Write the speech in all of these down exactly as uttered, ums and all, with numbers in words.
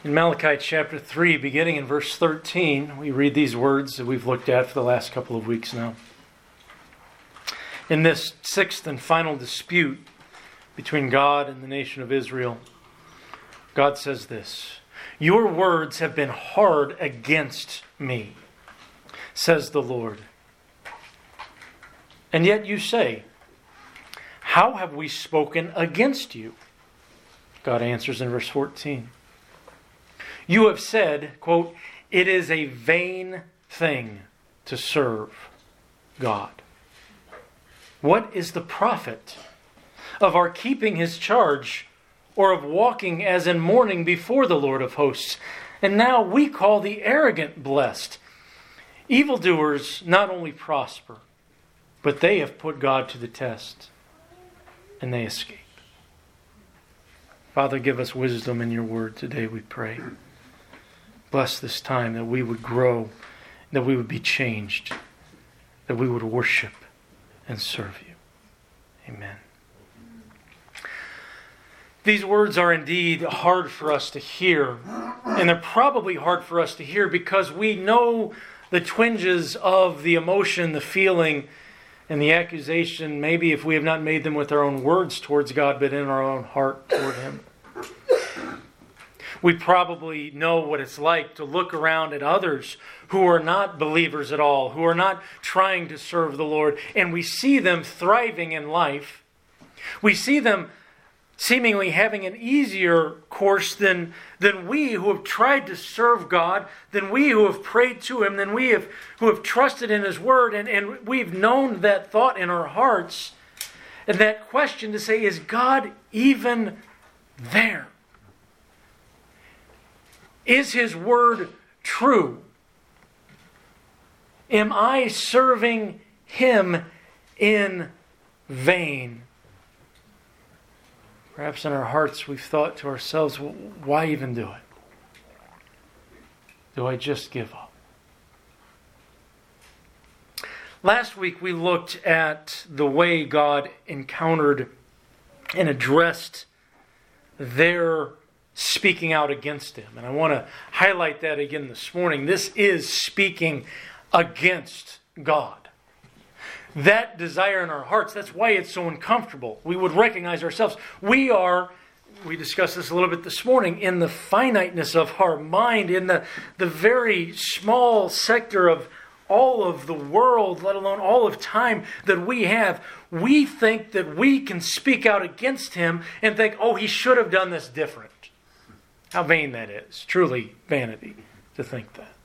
In Malachi chapter three, beginning in verse thirteen, we read these words that we've looked at for the last couple of weeks now. In this sixth and final dispute between God and the nation of Israel, God says this: "Your words have been hard against me, says the Lord. And yet you say, how have we spoken against you?" God answers in verse fourteen. "You have said," quote, "it is a vain thing to serve God. What is the profit of our keeping His charge, or of walking as in mourning before the Lord of hosts? And now we call the arrogant blessed. Evildoers not only prosper, but they have put God to the test, and they escape." Father, give us wisdom in your word today, we pray. Bless this time that we would grow, that we would be changed, that we would worship and serve you. Amen. These words are indeed hard for us to hear, and they're probably hard for us to hear because we know the twinges of the emotion, the feeling, and the accusation, maybe if we have not made them with our own words towards God, but in our own heart toward Him. We probably know what it's like to look around at others who are not believers at all, who are not trying to serve the Lord, and we see them thriving in life. We see them seemingly having an easier course than, than we who have tried to serve God, than we who have prayed to Him, than we have, who have trusted in His Word, and, and we've known that thought in our hearts, and that question to say, is God even there? Is His Word true? Am I serving Him in vain? Perhaps in our hearts we've thought to ourselves, well, why even do it? Do I just give up? Last week we looked at the way God encountered and addressed their speaking out against Him. And I want to highlight that again this morning. This is speaking against God. That desire in our hearts, that's why it's so uncomfortable. We would recognize ourselves. We are, we discussed this a little bit this morning, in the finiteness of our mind, in the, the very small sector of all of the world, let alone all of time that we have. We think that we can speak out against Him and think, oh, He should have done this different. How vain that is. Truly vanity to think that.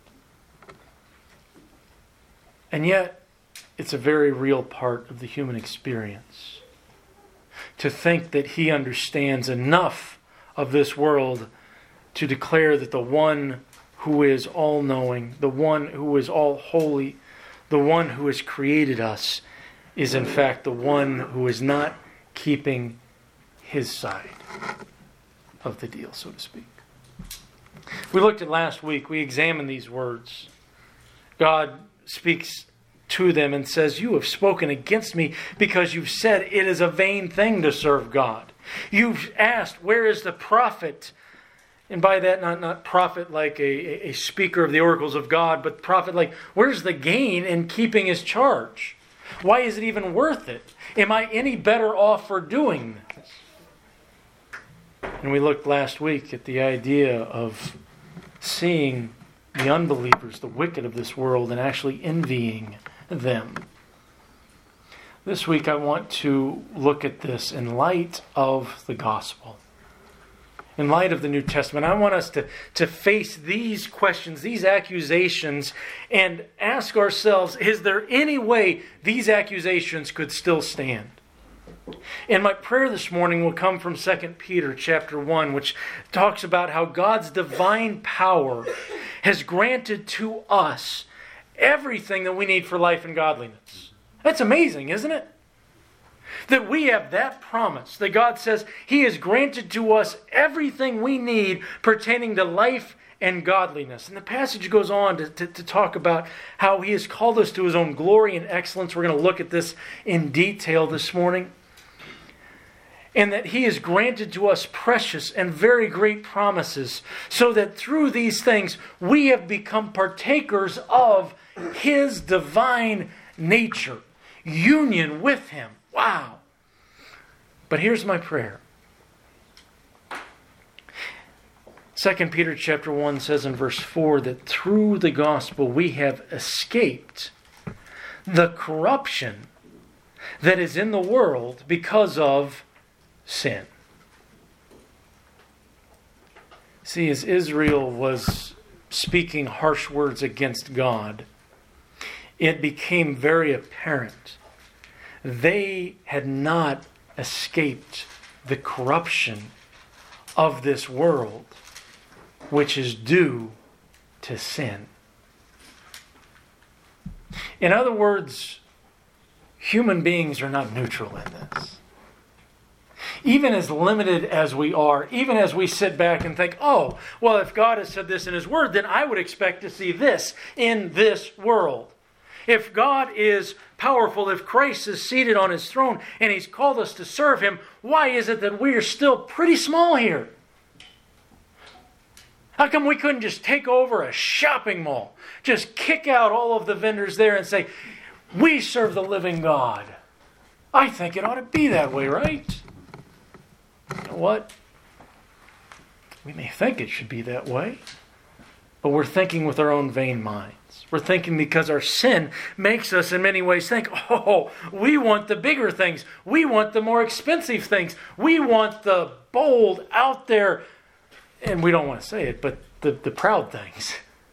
And yet, it's a very real part of the human experience to think that He understands enough of this world to declare that the one who is all-knowing, the one who is all-holy, the one who has created us, is in fact the one who is not keeping His side of the deal, so to speak. We looked at last week, we examined these words. God speaks to them and says, "You have spoken against me because you've said it is a vain thing to serve God. You've asked, where is the prophet?" And by that, not, not prophet like a, a speaker of the oracles of God, but prophet like, where's the gain in keeping His charge? Why is it even worth it? Am I any better off for doing this? And we looked last week at the idea of seeing the unbelievers, the wicked of this world, and actually envying them. This week I want to look at this in light of the gospel. In light of the New Testament, I want us to, to face these questions, these accusations, and ask ourselves, is there any way these accusations could still stand? And my prayer this morning will come from Second Peter chapter one, which talks about how God's divine power has granted to us everything that we need for life and godliness. That's amazing, isn't it? That we have that promise, that God says He has granted to us everything we need pertaining to life and godliness. And the passage goes on to, to, to talk about how He has called us to His own glory and excellence. We're going to look at this in detail this morning. and that He has granted to us precious and very great promises, so that through these things we have become partakers of His divine nature, union with Him. Wow! But here's my prayer. Second Peter chapter one says in verse four that through the gospel we have escaped the corruption that is in the world because of sin. See, as Israel was speaking harsh words against God, it became very apparent they had not escaped the corruption of this world, which is due to sin. In other words, human beings are not neutral in this. Even as limited as we are, even as we sit back and think, oh, well, if God has said this in His Word, then I would expect to see this in this world. If God is powerful, if Christ is seated on His throne and He's called us to serve Him, why is it that we are still pretty small here? How come we couldn't just take over a shopping mall? Just kick out all of the vendors there and say, we serve the living God. I think it ought to be that way, right? You know what? We may think it should be that way, but we're thinking with our own vain minds. We're thinking because our sin makes us in many ways think, oh, we want the bigger things. We want the more expensive things. We want the bold, out there, and we don't want to say it, but the, the proud things.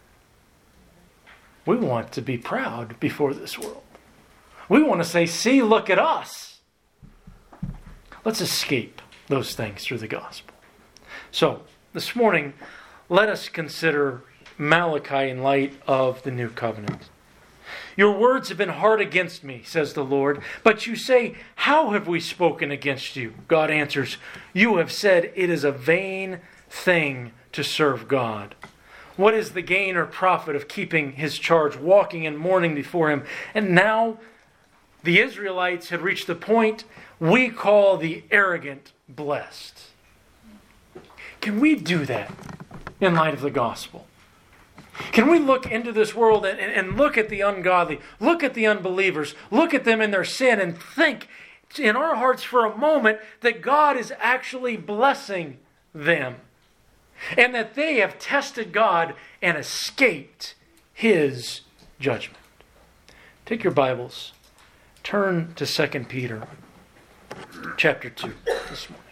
We want to be proud before this world. We want to say, see, look at us. Let's escape those things through the gospel. So, this morning, let us consider Malachi in light of the new covenant. Your words have been hard against me, says the Lord, but you say, how have we spoken against you? God answers, you have said it is a vain thing to serve God. What is the gain or profit of keeping His charge, walking and mourning before Him? And now the Israelites had reached the point we call the arrogant blessed. Can we do that in light of the gospel? Can we look into this world and, and look at the ungodly, look at the unbelievers, look at them in their sin and think in our hearts for a moment that God is actually blessing them and that they have tested God and escaped His judgment? Take your Bibles, turn to Second Peter chapter two this morning.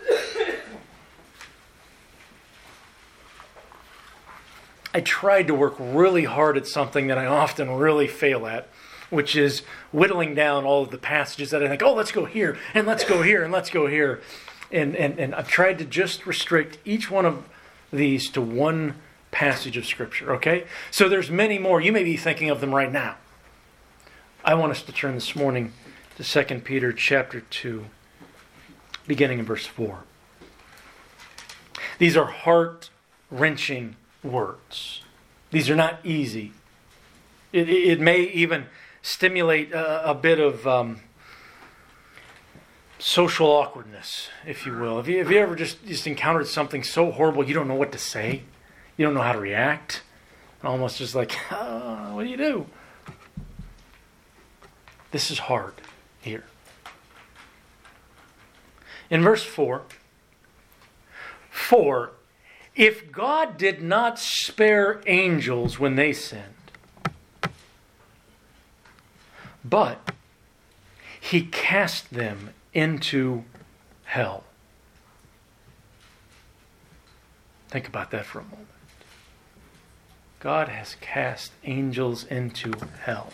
I tried to work really hard at something that I often really fail at, which is whittling down all of the passages that I think, oh, let's go here, and let's go here, and let's go here. And, and, and I've tried to just restrict each one of these to one passage of Scripture, okay? So there's many more. You may be thinking of them right now. I want us to turn this morning to Second Peter chapter two, beginning in verse four. These are heart-wrenching words. These are not easy. It, it, it may even stimulate a, a bit of um, social awkwardness, if you will. Have you, have you ever just, just encountered something so horrible you don't know what to say? You don't know how to react? Almost just like, oh, what do you do? This is hard here. In verse four, for if God did not spare angels when they sinned, but He cast them into hell. Think about that for a moment. God has cast angels into hell.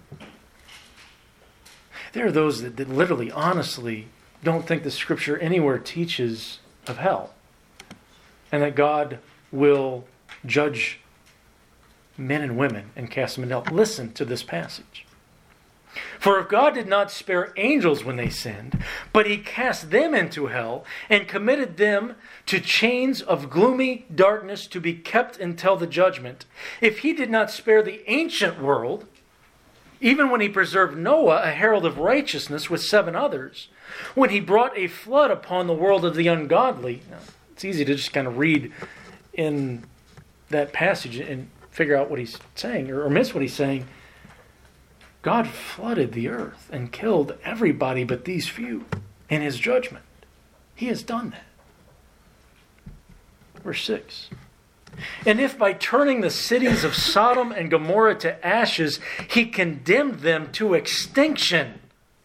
There are those that, that literally, honestly, don't think the Scripture anywhere teaches of hell. And that God will judge men and women and cast them into hell. Listen to this passage. For if God did not spare angels when they sinned, but He cast them into hell and committed them to chains of gloomy darkness to be kept until the judgment, if He did not spare the ancient world, Even when he preserved Noah, a herald of righteousness, with seven others. When he brought a flood upon the world of the ungodly. Now, it's easy to just kind of read in that passage and figure out what he's saying or miss what he's saying. God flooded the earth and killed everybody but these few in his judgment. He has done that. Verse six. And if by turning the cities of Sodom and Gomorrah to ashes, he condemned them to extinction,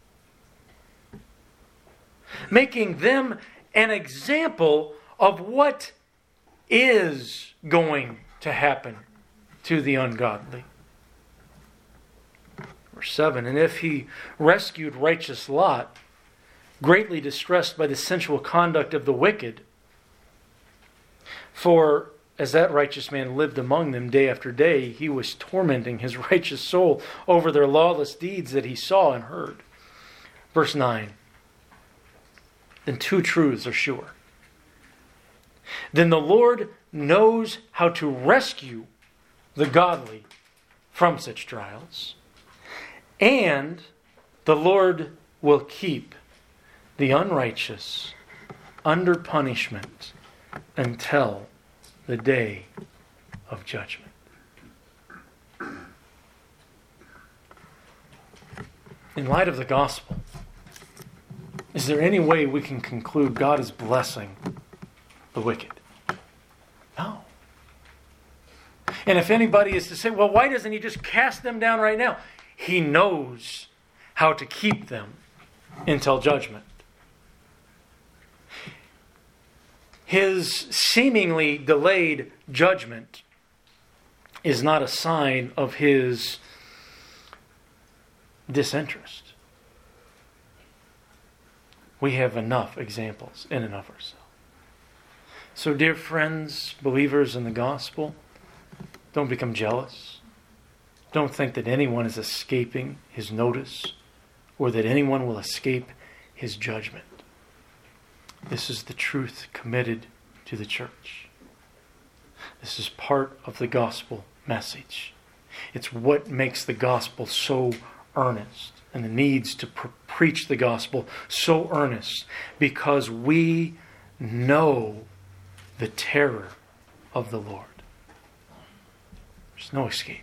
making them an example of what is going to happen to the ungodly. Verse seven. And if he rescued righteous Lot, greatly distressed by the sensual conduct of the wicked, for as that righteous man lived among them day after day, he was tormenting his righteous soul over their lawless deeds that he saw and heard. Verse nine. Then two truths are sure. Then the Lord knows how to rescue the godly from such trials, and the Lord will keep the unrighteous under punishment until the day of judgment. In light of the gospel, is there any way we can conclude God is blessing the wicked? No. And if anybody is to say, well, why doesn't he just cast them down right now? He knows how to keep them until judgment. His seemingly delayed judgment is not a sign of his disinterest. We have enough examples in and of ourselves. So, dear friends, believers in the gospel, don't become jealous. Don't think that anyone is escaping his notice or that anyone will escape his judgment. This is the truth committed to the church. This is part of the gospel message. It's what makes the gospel so earnest and the needs to pre- preach the gospel so earnest, because we know the terror of the Lord. There's no escape.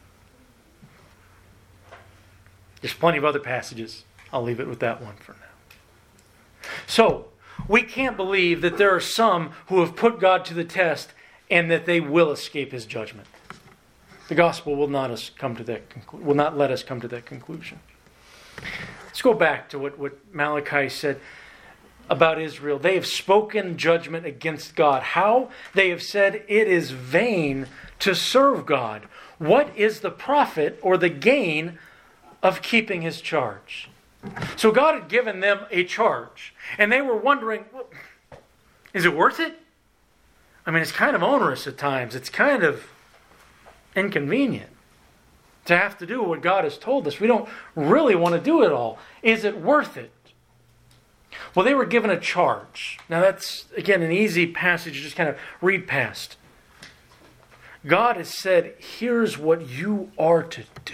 There's plenty of other passages. I'll leave it with that one for now. So, we can't believe that there are some who have put God to the test and that they will escape his judgment. The gospel will not us come to that conclu- will not let us come to that conclusion. Let's go back to what, what Malachi said about Israel. They have spoken judgment against God. How? They have said it is vain to serve God. What is the profit or the gain of keeping his charge? So God had given them a charge, and they were wondering, well, is it worth it? I mean, it's kind of onerous at times. It's kind of inconvenient to have to do what God has told us. We don't really want to do it all. Is it worth it? Well, they were given a charge. Now that's, again, an easy passage to just kind of read past. God has said, here's what you are to do.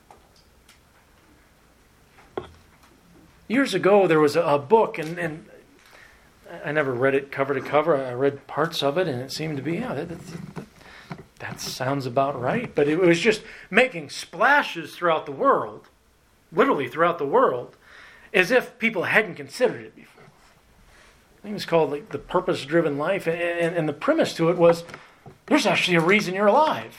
Years ago, there was a book, and, and I never read it cover to cover. I read parts of it, and it seemed to be, yeah, that, that, that sounds about right. But it was just making splashes throughout the world, literally throughout the world, as if people hadn't considered it before. I think it was called like, The Purpose-Driven Life, and, and, and the premise to it was, there's actually a reason you're alive.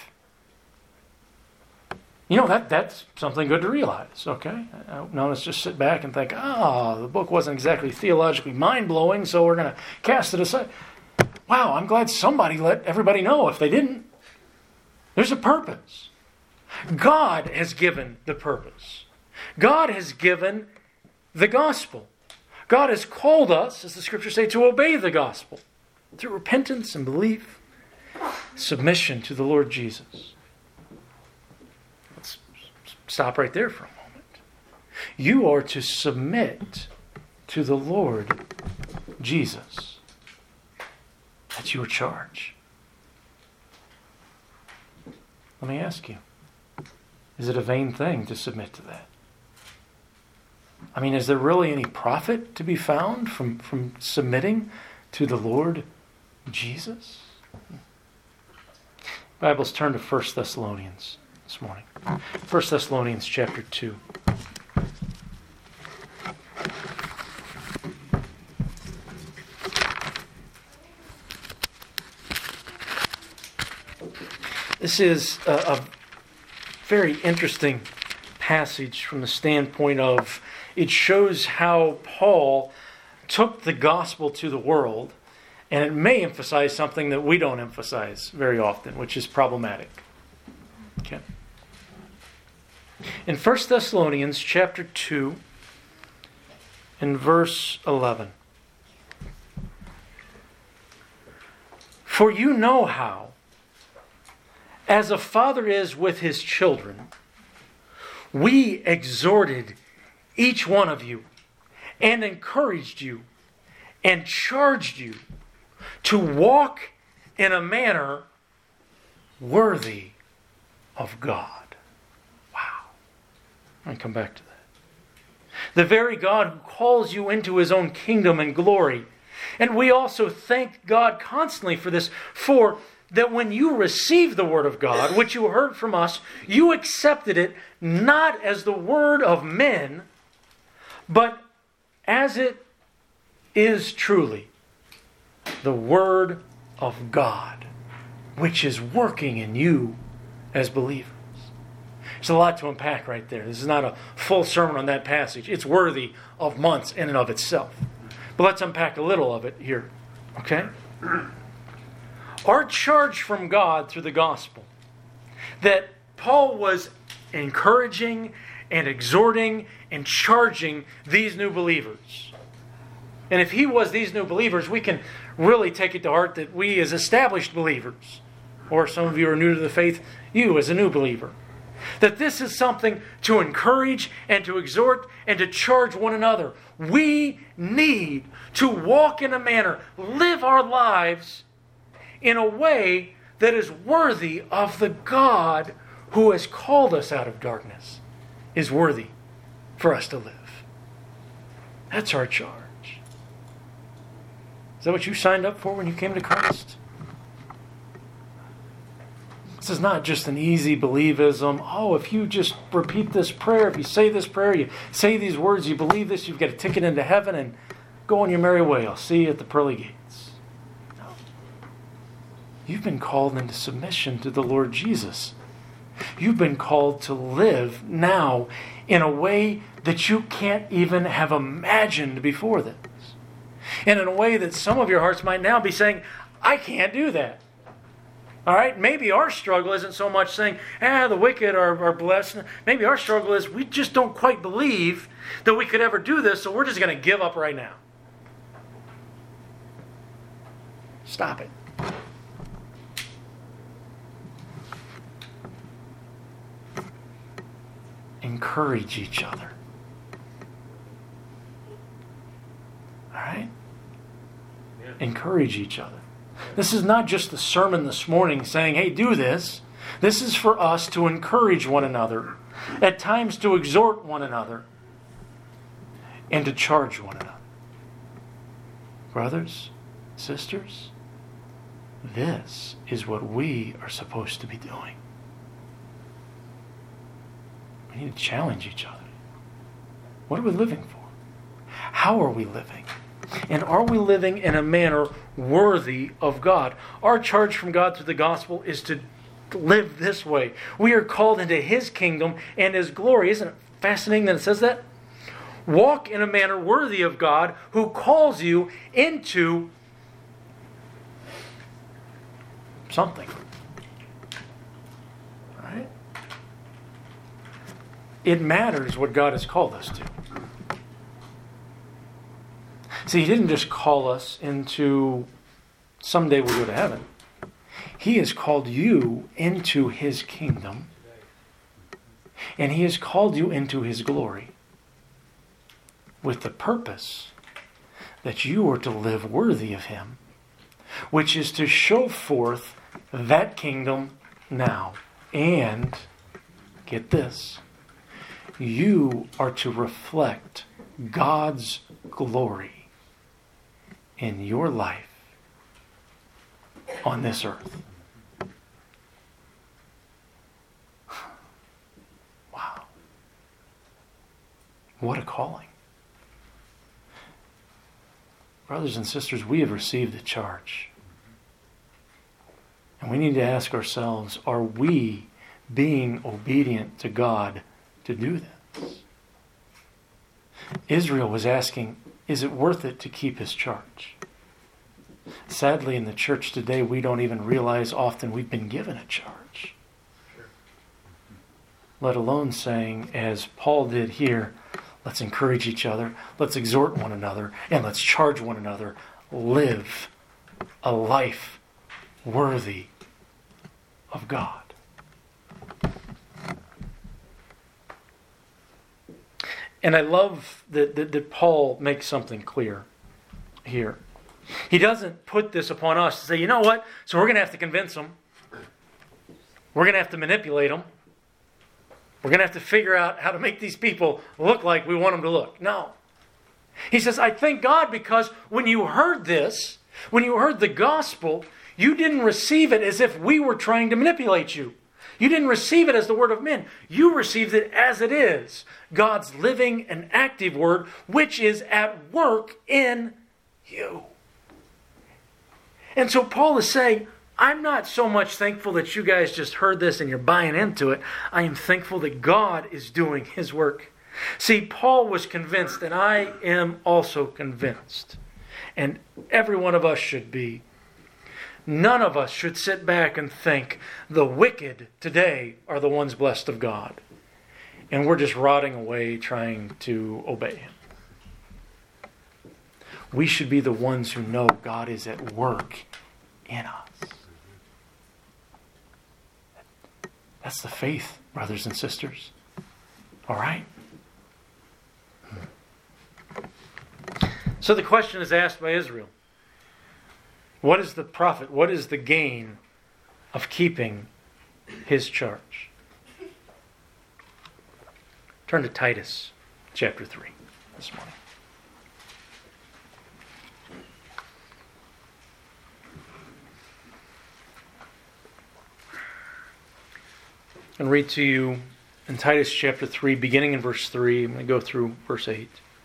You know, that that's something good to realize, okay? Now let's just sit back and think, ah, oh, the book wasn't exactly theologically mind-blowing, so we're going to cast it aside. Wow, I'm glad somebody let everybody know if they didn't. There's a purpose. God has given the purpose. God has given the gospel. God has called us, as the scriptures say, to obey the gospel through repentance and belief, submission to the Lord Jesus. Let's stop right there for a moment. You are to submit to the Lord Jesus. That's your charge. Let me ask you, Is it a vain thing to submit to that? I mean, is there really any profit to be found from, from submitting to the Lord Jesus? Bibles, turn to First Thessalonians this morning. First Thessalonians chapter two. This is a, a very interesting passage from the standpoint of it shows how Paul took the gospel to the world, and it may emphasize something that we don't emphasize very often, which is problematic. Okay. In First Thessalonians chapter two, in verse eleven. For you know how, as a father is with his children, we exhorted each one of you and encouraged you and charged you to walk in a manner worthy of God. Wow. I'll come back to that. The very God who calls you into his own kingdom and glory. And we also thank God constantly for this, for that when you received the word of God, which you heard from us, you accepted it not as the word of men, but as it is truly the word of God, which is working in you as believers. There's a lot to unpack right there. This is not a full sermon on that passage. It's worthy of months in and of itself. But let's unpack a little of it here. Okay? Our charge from God through the gospel, that Paul was encouraging and exhorting and charging these new believers. And if he was these new believers, we can really take it to heart that we as established believers, or some of you are new to the faith, you as a new believer, that this is something to encourage and to exhort and to charge one another. We need to walk in a manner, live our lives in a way that is worthy of the God who has called us out of darkness, is worthy for us to live. That's our charge. Is that what you signed up for when you came to Christ? This is not just an easy believism. Oh, if you just repeat this prayer, if you say this prayer, you say these words, you believe this, you've got a ticket into heaven, and go on your merry way. I'll see you at the pearly gates. No. You've been called into submission to the Lord Jesus. You've been called to live now in a way that you can't even have imagined before this. And in a way that some of your hearts might now be saying, I can't do that. All right? Maybe our struggle isn't so much saying, ah, the wicked are, are blessed. Maybe our struggle is we just don't quite believe that we could ever do this, so we're just going to give up right now. Stop it. Encourage each other. All right? Yeah. Encourage each other. This is not just the sermon this morning saying, hey, do this. This is for us to encourage one another, at times to exhort one another, and to charge one another. Brothers, sisters, this is what we are supposed to be doing. We need to challenge each other. What are we living for? How are we living? And are we living in a manner worthy of God? Our charge from God through the gospel is to live this way. We are called into His kingdom and His glory. Isn't it fascinating that it says that? Walk in a manner worthy of God who calls you into something. All right? It matters what God has called us to. See, He didn't just call us into someday we'll go to heaven. He has called you into His kingdom. And He has called you into His glory with the purpose that you are to live worthy of Him, which is to show forth that kingdom now and get this, you are to reflect God's glory in your life on this earth. Wow. What a calling. Brothers and sisters, we have received a charge. And we need to ask ourselves, are we being obedient to God to do this? Israel was asking, is it worth it to keep his charge? Sadly, in the church today, we don't even realize often we've been given a charge. Let alone saying, as Paul did here, let's encourage each other, let's exhort one another, and let's charge one another. Live a life worthy of God. And I love that, that, that Paul makes something clear here. He doesn't put this upon us to say, you know what, so we're going to have to convince them. We're going to have to manipulate them. We're going to have to figure out how to make these people look like we want them to look. No. He says, I thank God because when you heard this, when you heard the gospel, you didn't receive it as if we were trying to manipulate you. You didn't receive it as the word of men. You received it as it is. God's living and active word, which is at work in you. And so Paul is saying, I'm not so much thankful that you guys just heard this and you're buying into it. I am thankful that God is doing His work. See, Paul was convinced, and I am also convinced. And every one of us should be. None of us should sit back and think the wicked today are the ones blessed of God. And we're just rotting away trying to obey Him. We should be the ones who know God is at work in us. That's the faith, brothers and sisters. All right? So the question is asked by Israel. What is the profit? What is the gain of keeping His charge? Turn to Titus chapter three this morning. And read to you in Titus chapter three, beginning in verse three. I'm going to go through verse eight.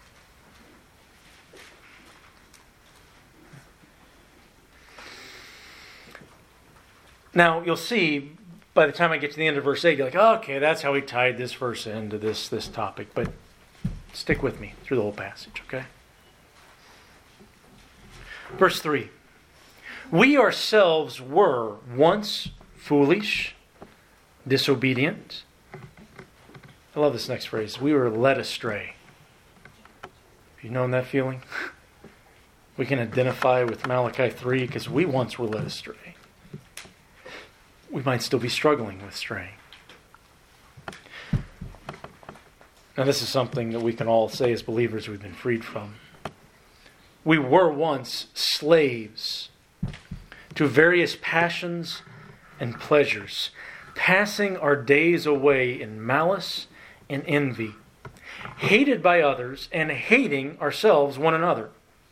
Now, you'll see, by the time I get to the end of verse eight, you're like, oh, okay, that's how he tied this verse into this, this topic. But stick with me through the whole passage, okay? Verse three. We ourselves were once foolish, disobedient. I love this next phrase. We were led astray. Have you known that feeling? We can identify with Malachi three because we once were led astray. We might still be struggling with straying. Now, this is something that we can all say as believers we've been freed from. We were once slaves to various passions and pleasures, passing our days away in malice and envy, hated by others and hating ourselves one another.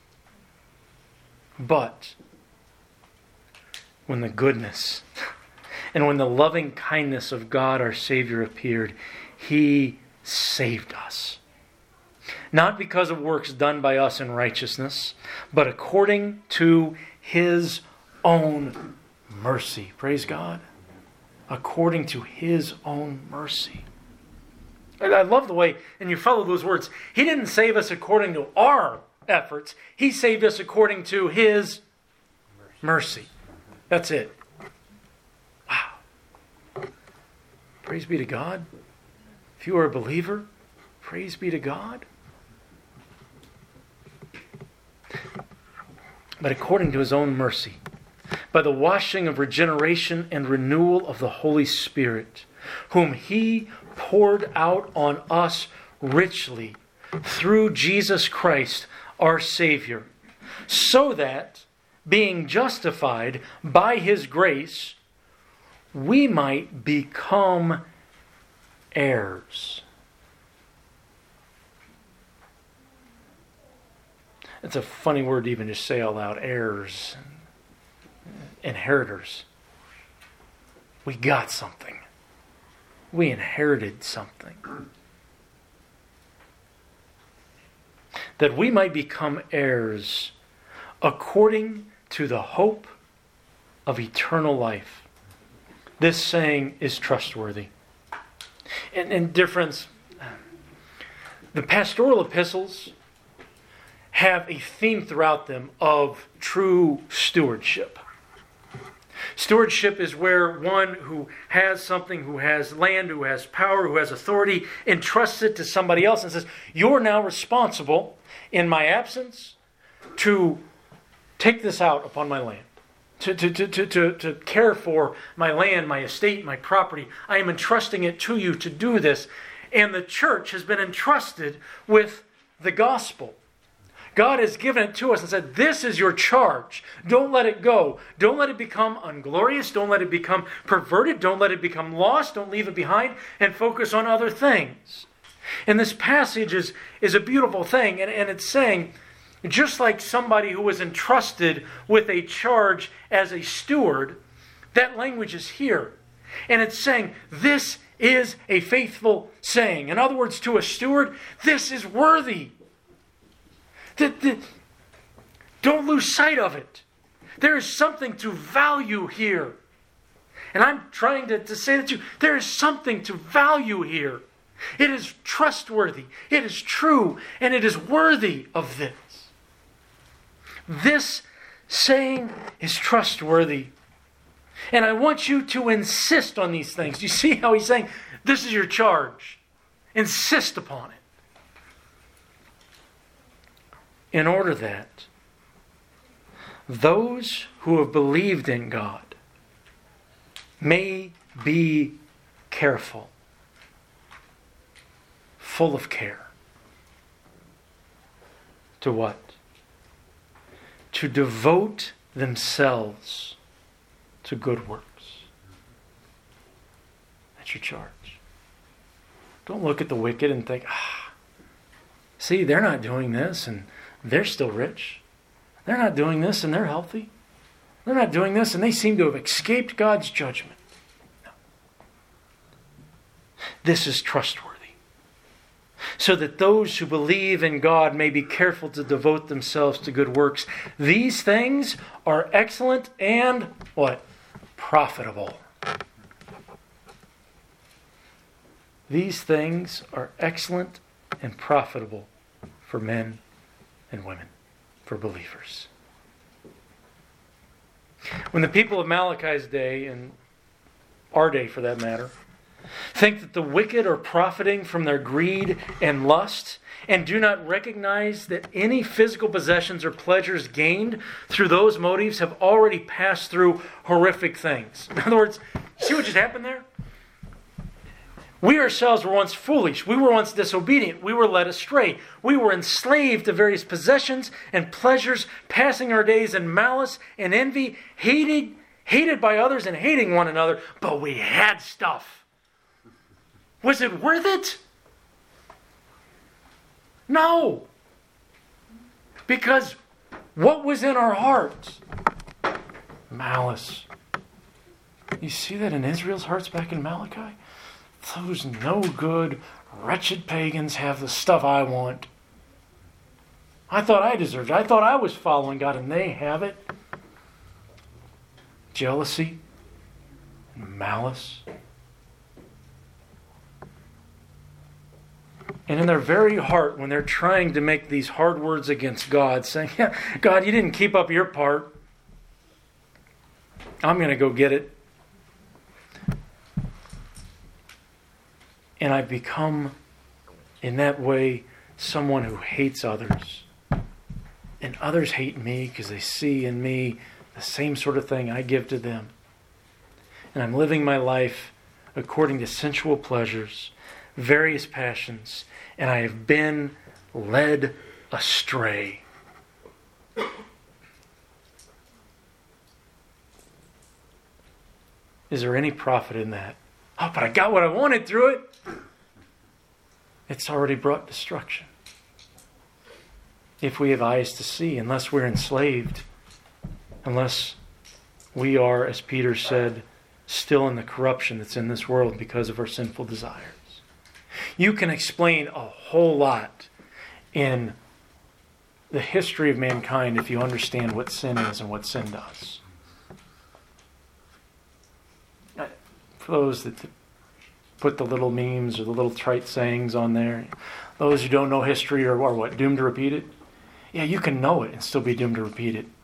But when the goodness and when the loving kindness of God our Savior appeared, He saved us. Not because of works done by us in righteousness, but according to His own mercy. Praise God. According to His own mercy. I love the way, and you follow those words, He didn't save us according to our efforts. He saved us according to His mercy. That's it. Wow. Praise be to God. If you are a believer, praise be to God. But according to His own mercy, by the washing of regeneration and renewal of the Holy Spirit, whom He poured out on us richly through Jesus Christ, our Savior, so that, being justified by His grace, we might become heirs. It's a funny word to even just say out loud, heirs, inheritors. We got something. We inherited something. That we might become heirs according to the hope of eternal life. This saying is trustworthy. And, and dear friends, the pastoral epistles have a theme throughout them of true stewardship. Stewardship is where one who has something, who has land, who has power, who has authority, entrusts it to somebody else and says, you're now responsible in my absence to take this out upon my land. To, to, to, to, to, to care for my land, my estate, my property. I am entrusting it to you to do this. And the church has been entrusted with the gospel. God has given it to us and said, this is your charge. Don't let it go. Don't let it become unglorious. Don't let it become perverted. Don't let it become lost. Don't leave it behind and focus on other things. And this passage is, is a beautiful thing. And, and it's saying, just like somebody who was entrusted with a charge as a steward, that language is here. And it's saying, this is a faithful saying. In other words, to a steward, this is worthy. The, the, don't lose sight of it. There is something to value here. And I'm trying to, to say that to you, there is something to value here. It is trustworthy. It is true. And it is worthy of this. This saying is trustworthy. And I want you to insist on these things. You see how he's saying, this is your charge. Insist upon it. In order that those who have believed in God may be careful, full of care. To what? To devote themselves to good works. That's your charge. Don't look at the wicked and think, ah, see, they're not doing this and they're still rich. They're not doing this and they're healthy. They're not doing this and they seem to have escaped God's judgment. No. This is trustworthy. So that those who believe in God may be careful to devote themselves to good works. These things are excellent and what? Profitable. These things are excellent and profitable for men and women, for believers. When the people of Malachi's day, and our day for that matter, think that the wicked are profiting from their greed and lust, and do not recognize that any physical possessions or pleasures gained through those motives have already passed through horrific things. In other words, see what just happened there? We ourselves were once foolish. We were once disobedient. We were led astray. We were enslaved to various possessions and pleasures, passing our days in malice and envy, hated, hated by others and hating one another, but we had stuff. Was it worth it? No. Because what was in our hearts? Malice. You see that in Israel's hearts back in Malachi? Those no good, wretched pagans have the stuff I want. I thought I deserved it. I thought I was following God, and they have it. Jealousy and malice. And in their very heart, when they're trying to make these hard words against God, saying, yeah, God, you didn't keep up your part. I'm going to go get it. And I become, in that way, someone who hates others. And others hate me because they see in me the same sort of thing I give to them. And I'm living my life according to sensual pleasures, various passions, and I have been led astray. Is there any profit in that? Oh, but I got what I wanted through it. It's already brought destruction. If we have eyes to see, unless we're enslaved, unless we are, as Peter said, still in the corruption that's in this world because of our sinful desires. You can explain a whole lot in the history of mankind if you understand what sin is and what sin does. For those that put the little memes or the little trite sayings on there, those who don't know history are, are what, doomed to repeat it? Yeah, you can know it and still be doomed to repeat it.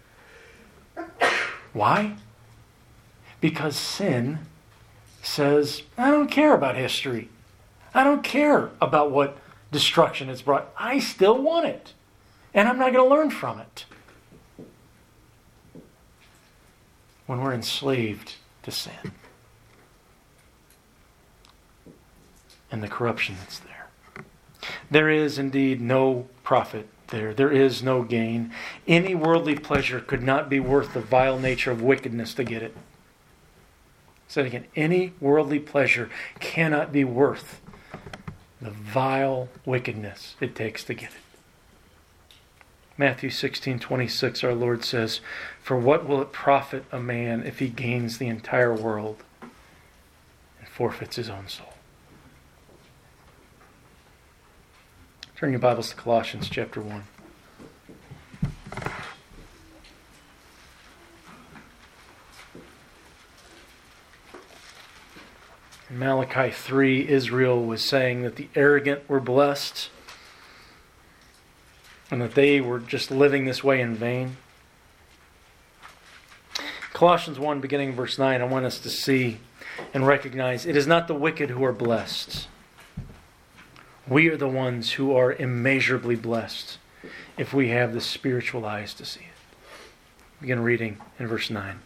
Why? Because sin says, I don't care about history. I don't care about what destruction it's brought. I still want it. And I'm not going to learn from it. When we're enslaved to sin. And the corruption that's there. There is indeed no profit there. There is no gain. Any worldly pleasure could not be worth the vile nature of wickedness to get it. Say it again. Any worldly pleasure cannot be worth the vile wickedness it takes to get it. Matthew sixteen twenty-six, our Lord says, "For what will it profit a man if he gains the entire world and forfeits his own soul?" Turn your Bibles to Colossians chapter one. In Malachi three, Israel was saying that the arrogant were blessed and that they were just living this way in vain. Colossians one, beginning in verse nine, I want us to see and recognize it is not the wicked who are blessed. We are the ones who are immeasurably blessed if we have the spiritual eyes to see it. Begin reading in verse nine.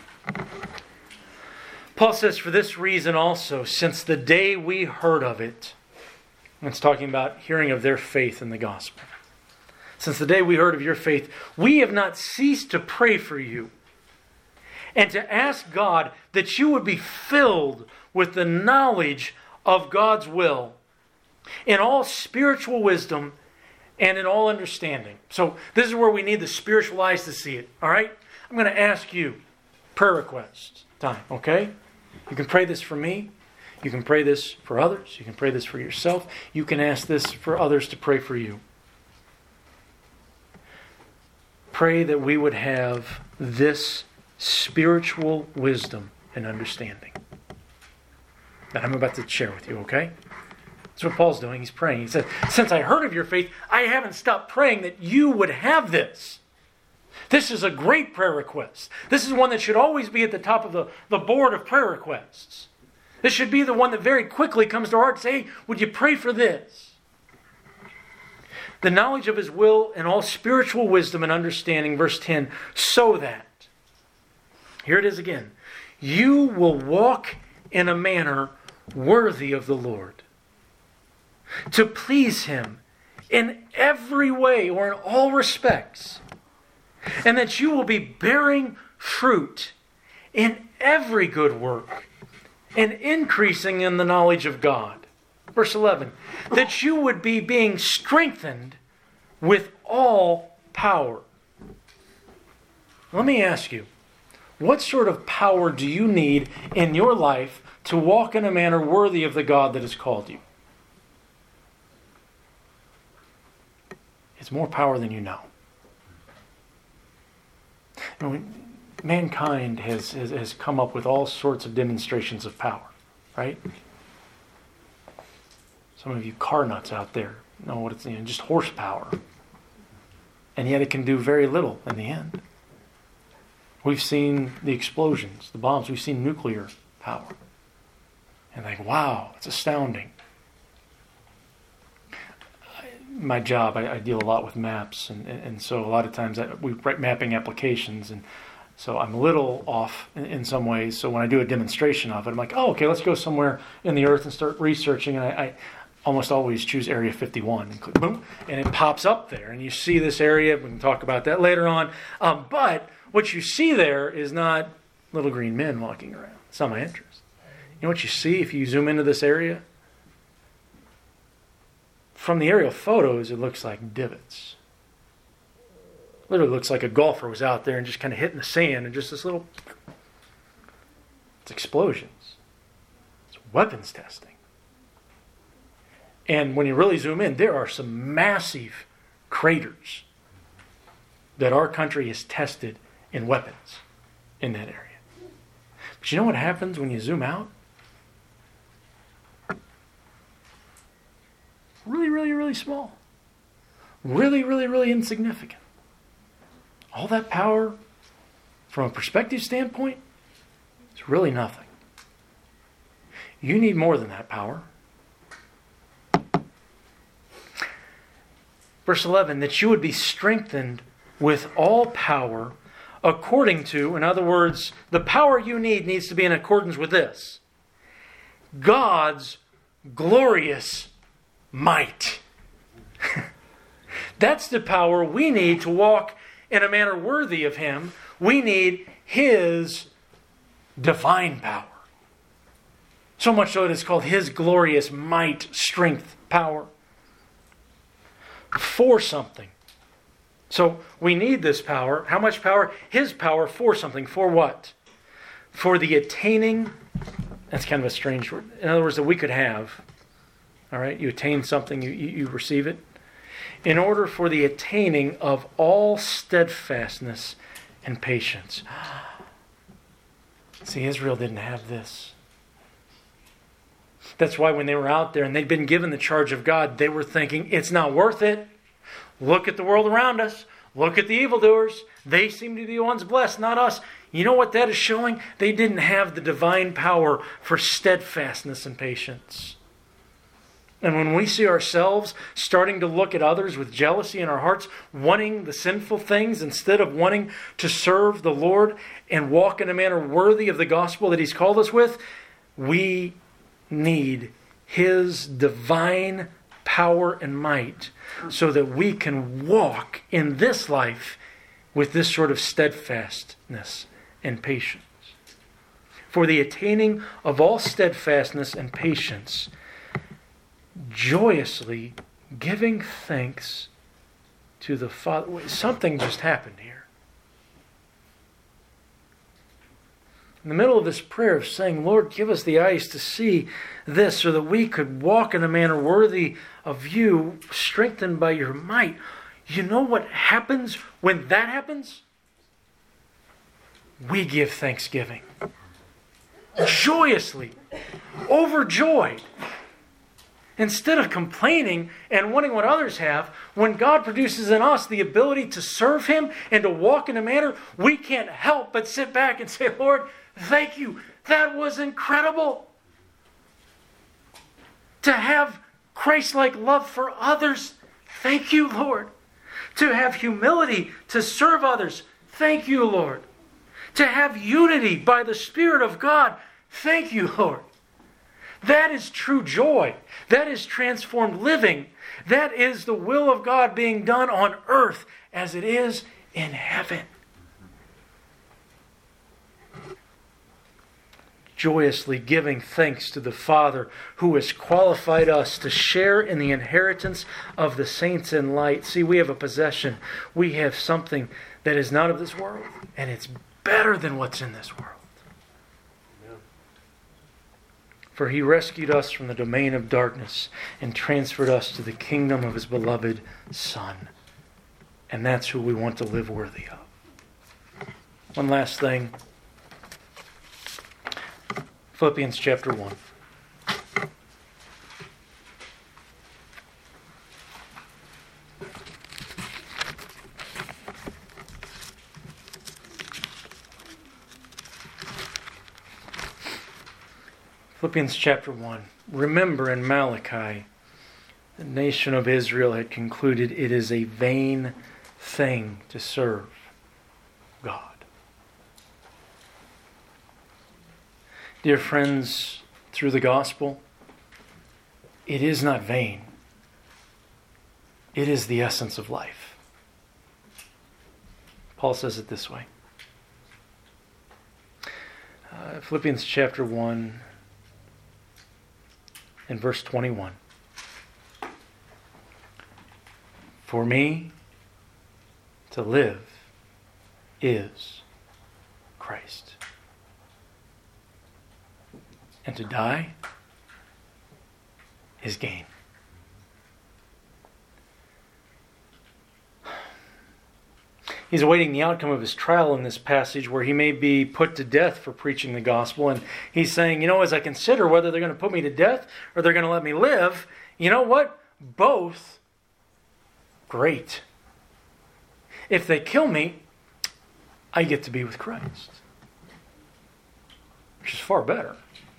Paul says, "For this reason also, since the day we heard of it," and it's talking about hearing of their faith in the gospel. "Since the day we heard of your faith, we have not ceased to pray for you and to ask God that you would be filled with the knowledge of God's will in all spiritual wisdom and in all understanding." So this is where we need the spiritual eyes to see it. All right? I'm going to ask you prayer request time, okay? You can pray this for me. You can pray this for others. You can pray this for yourself. You can ask this for others to pray for you. Pray that we would have this spiritual wisdom and understanding that I'm about to share with you, okay? That's what Paul's doing. He's praying. He says, since I heard of your faith, I haven't stopped praying that you would have this. This is a great prayer request. This is one that should always be at the top of the, the board of prayer requests. This should be the one that very quickly comes to our heart and say, hey, would you pray for this? The knowledge of His will and all spiritual wisdom and understanding, verse ten, so that, here it is again, you will walk in a manner worthy of the Lord, to please Him in every way or in all respects, and that you will be bearing fruit in every good work and increasing in the knowledge of God. Verse eleven, that you would be being strengthened with all power. Let me ask you, what sort of power do you need in your life to walk in a manner worthy of the God that has called you? It's more power than you know. You know, mankind has, has, has come up with all sorts of demonstrations of power, right? Some of you car nuts out there know what it's, you know, just horsepower. And yet it can do very little in the end. We've seen the explosions, the bombs. We've seen nuclear power. And like, wow, it's astounding. My job, I, I deal a lot with maps, and, and, and so a lot of times I, we write mapping applications, and so I'm a little off in, in some ways. So when I do a demonstration of it, I'm like, oh, okay, let's go somewhere in the earth and start researching. And I, I almost always choose Area fifty-one, and click, boom, and it pops up there, and you see this area. We can talk about that later on. Um, but what you see there is not little green men walking around. It's not my interest. You know what you see if you zoom into this area? from the aerial photos, it looks like divots. Literally looks like a golfer was out there and just kind of hitting the sand and just this little... It's explosions. It's weapons testing. And when you really zoom in, there are some massive craters that our country has tested in weapons in that area. But you know what happens when you zoom out? Really, really, really small. Really, really, really insignificant. All that power, from a perspective standpoint, is really nothing. You need more than that power. Verse eleven, that you would be strengthened with all power according to, in other words, the power you need needs to be in accordance with this: God's glorious might. That's the power we need to walk in a manner worthy of Him. We need His divine power. So much so that it's called His glorious might, strength, power. For something. So we need this power. How much power? His power for something. For what? For the attaining. That's kind of a strange word. In other words, that we could have. All right? You attain something, you, you, you receive it. In order for the attaining of all steadfastness and patience. See, Israel didn't have this. That's why when they were out there and they'd been given the charge of God, they were thinking, it's not worth it. Look at the world around us. Look at the evildoers. They seem to be the ones blessed, not us. You know what that is showing? They didn't have the divine power for steadfastness and patience. And when we see ourselves starting to look at others with jealousy in our hearts, wanting the sinful things instead of wanting to serve the Lord and walk in a manner worthy of the gospel that He's called us with, we need His divine power and might so that we can walk in this life with this sort of steadfastness and patience. For the attaining of all steadfastness and patience, joyously giving thanks to the Father. Something just happened here. In the middle of this prayer of saying, Lord, give us the eyes to see this so that we could walk in a manner worthy of You, strengthened by Your might. You know what happens when that happens? We give thanksgiving. Joyously. Overjoyed. Instead of complaining and wanting what others have, when God produces in us the ability to serve Him and to walk in a manner, we can't help but sit back and say, Lord, thank You. That was incredible. To have Christ-like love for others, thank You, Lord. To have humility to serve others, thank You, Lord. To have unity by the Spirit of God, thank You, Lord. That is true joy. That is transformed living. That is the will of God being done on earth as it is in heaven. Joyously giving thanks to the Father who has qualified us to share in the inheritance of the saints in light. See, we have a possession. We have something that is not of this world, and it's better than what's in this world. For He rescued us from the domain of darkness and transferred us to the kingdom of His beloved Son. And that's who we want to live worthy of. One last thing. Philippians chapter one. Philippians chapter one. Remember in Malachi, the nation of Israel had concluded it is a vain thing to serve God. Dear friends, through the gospel, it is not vain. It is the essence of life. Paul says it this way. Uh, Philippians chapter one and verse twenty-one. For me, to live is Christ. And to die is gain. He's awaiting the outcome of his trial in this passage where he may be put to death for preaching the gospel. And he's saying, you know, as I consider whether they're going to put me to death or they're going to let me live, you know what? Both, great. If they kill me, I get to be with Christ. Which is far better.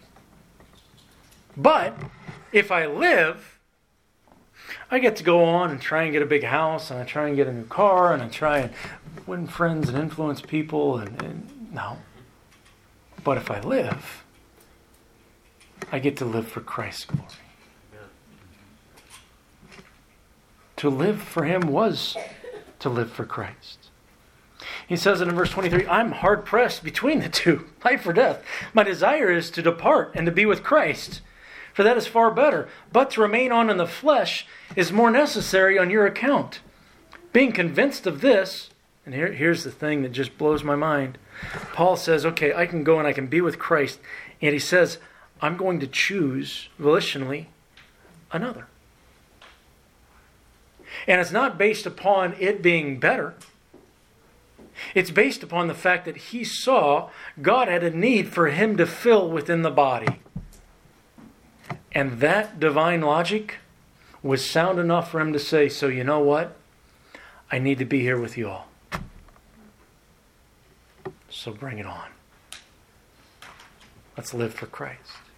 But if I live, I get to go on and try and get a big house, and I try and get a new car, and I try and win friends and influence people, and, and no. But if I live, I get to live for Christ's glory. To live for Him was to live for Christ. He says it in verse twenty-three, I'm hard pressed between the two, life or death. My desire is to depart and to be with Christ, for that is far better. But to remain on in the flesh is more necessary on your account. Being convinced of this, and here, here's the thing that just blows my mind. Paul says, okay, I can go and I can be with Christ. And he says, I'm going to choose volitionally another. And it's not based upon it being better. It's based upon the fact that he saw God had a need for him to fill within the body. And that divine logic was sound enough for him to say, so you know what? I need to be here with you all. So bring it on. Let's live for Christ.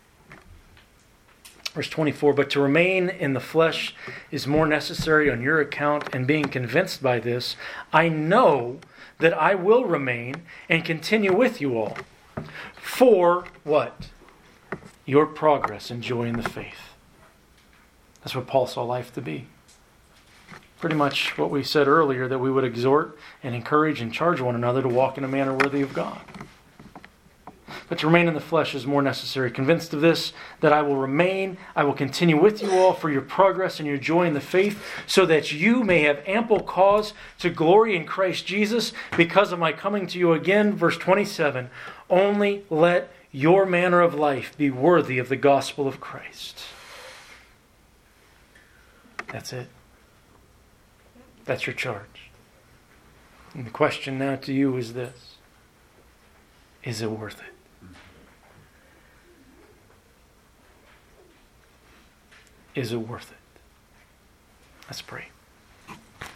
Verse twenty-four, but to remain in the flesh is more necessary on your account, and being convinced by this, I know that I will remain and continue with you all. For what? Your progress and joy in the faith. That's what Paul saw life to be. Pretty much what we said earlier, that we would exhort and encourage and charge one another to walk in a manner worthy of God. But to remain in the flesh is more necessary. Convinced of this, that I will remain, I will continue with you all for your progress and your joy in the faith, so that you may have ample cause to glory in Christ Jesus because of my coming to you again. Verse twenty-seven, only let your manner of life be worthy of the gospel of Christ. That's it. That's your charge. And the question now to you is this. Is it worth it? Is it worth it? Let's pray.